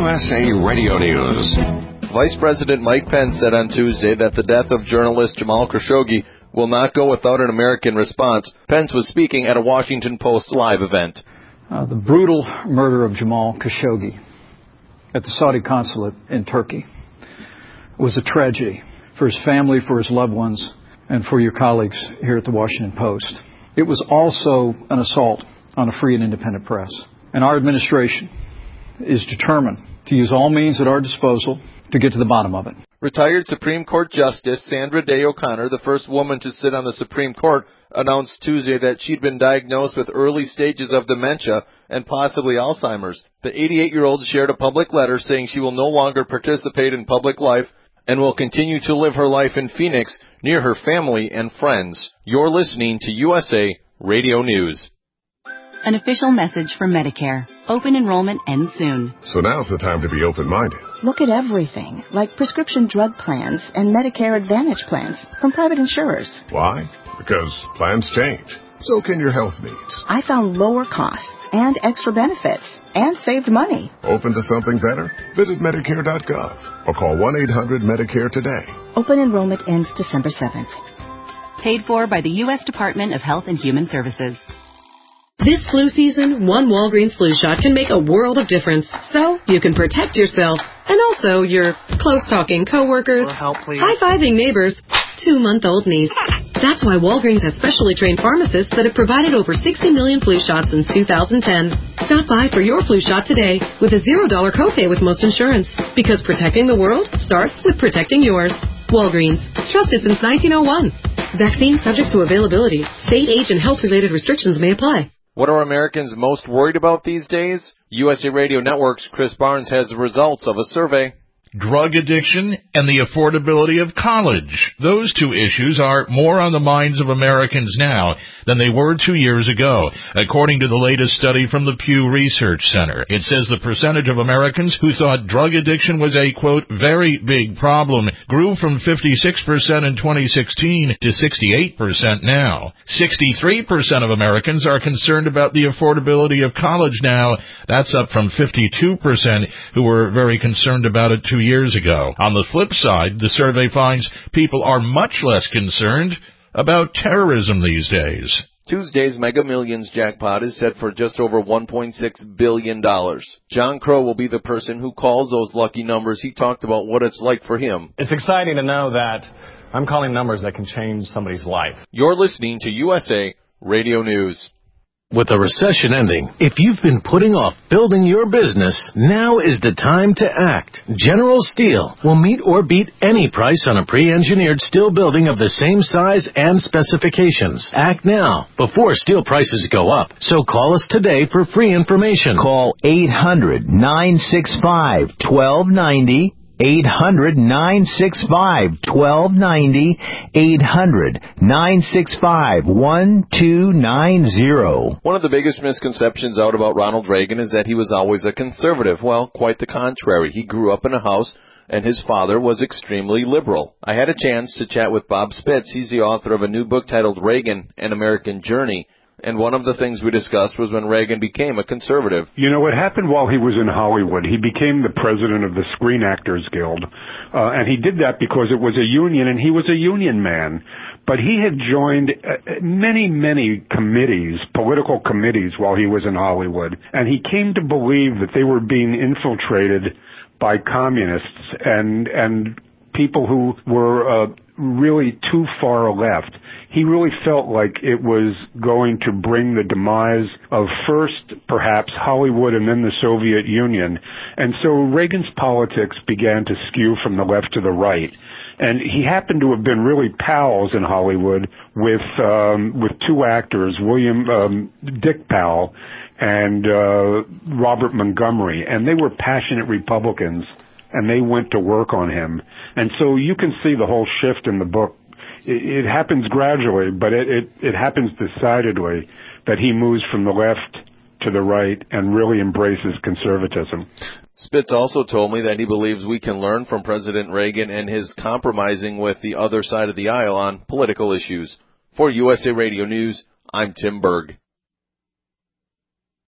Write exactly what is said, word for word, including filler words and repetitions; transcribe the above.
U S A Radio News. Vice President Mike Pence said on Tuesday that the death of journalist Jamal Khashoggi will not go without an American response. Pence was speaking at a Washington Post live event. Uh, the brutal murder of Jamal Khashoggi at the Saudi consulate in Turkey was a tragedy for his family, for his loved ones, and for your colleagues here at the Washington Post. It was also an assault on a free and independent press. And our administration is determined to use all means at our disposal to get to the bottom of it. Retired Supreme Court Justice Sandra Day O'Connor, the first woman to sit on the Supreme Court, announced Tuesday that she'd been diagnosed with early stages of dementia and possibly Alzheimer's. The eighty-eight-year-old shared a public letter saying she will no longer participate in public life and will continue to live her life in Phoenix near her family and friends. You're listening to U S A Radio News. An official message from Medicare. Open enrollment ends soon. So now's the time to be open-minded. Look at everything, like prescription drug plans and Medicare Advantage plans from private insurers. Why? Because plans change. So can your health needs. I found lower costs and extra benefits and saved money. Open to something better? Visit Medicare dot gov or call one eight hundred Medicare today. Open enrollment ends December seventh. Paid for by the U S Department of Health and Human Services. This flu season, one Walgreens flu shot can make a world of difference. So you can protect yourself and also your close-talking coworkers, high-fiving neighbors, two-month-old niece. That's why Walgreens has specially trained pharmacists that have provided over sixty million flu shots since two thousand ten. Stop by for your flu shot today with a zero dollar copay with most insurance. Because protecting the world starts with protecting yours. Walgreens. Trusted since nineteen oh one. Vaccine subject to availability. State, age, and health-related restrictions may apply. What are Americans most worried about these days? U S A Radio Network's Chris Barnes has the results of a survey. Drug addiction and the affordability of college. Those two issues are more on the minds of Americans now than they were two years ago, according to the latest study from the Pew Research Center. It says the percentage of Americans who thought drug addiction was a, quote, very big problem grew from fifty-six percent in twenty sixteen to sixty-eight percent now. sixty-three percent of Americans are concerned about the affordability of college now. That's up from fifty-two percent who were very concerned about it two years ago. On the flip side, the survey finds people are much less concerned about terrorism these days. Tuesday's Mega Millions jackpot is set for just over one point six billion dollars. John Crow will be the person who calls those lucky numbers. He talked about what it's like for him. It's exciting to know that I'm calling numbers that can change somebody's life. You're listening to U S A Radio News. With a recession ending, if you've been putting off building your business, now is the time to act. General Steel will meet or beat any price on a pre-engineered steel building of the same size and specifications. Act now, before steel prices go up. So call us today for free information. Call eight hundred, nine six five, one two nine zero. eight hundred, nine six five, one two nine zero. eight hundred, nine six five, one two nine zero. One of the biggest misconceptions out about Ronald Reagan is that he was always a conservative. Well, quite the contrary. He grew up in a house and his father was extremely liberal. I had a chance to chat with Bob Spitz. He's the author of a new book titled Reagan, An American Journey. And one of the things we discussed was when Reagan became a conservative. You know, what happened while he was in Hollywood, he became the president of the Screen Actors Guild. Uh, and he did that because it was a union, and he was a union man. But he had joined uh, many, many committees, political committees, while he was in Hollywood. And he came to believe that they were being infiltrated by communists and, and people who were uh, really too far left. He really felt like it was going to bring the demise of first, perhaps, Hollywood and then the Soviet Union. And so Reagan's politics began to skew from the left to the right. And he happened to have been really pals in Hollywood with um, with two actors, William um, Dick Powell and uh, Robert Montgomery. And they were passionate Republicans, and they went to work on him. And so you can see the whole shift in the book. It happens gradually, but it, it, it happens decidedly that he moves from the left to the right and really embraces conservatism. Spitz also told me that he believes we can learn from President Reagan and his compromising with the other side of the aisle on political issues. For U S A Radio News, I'm Tim Berg.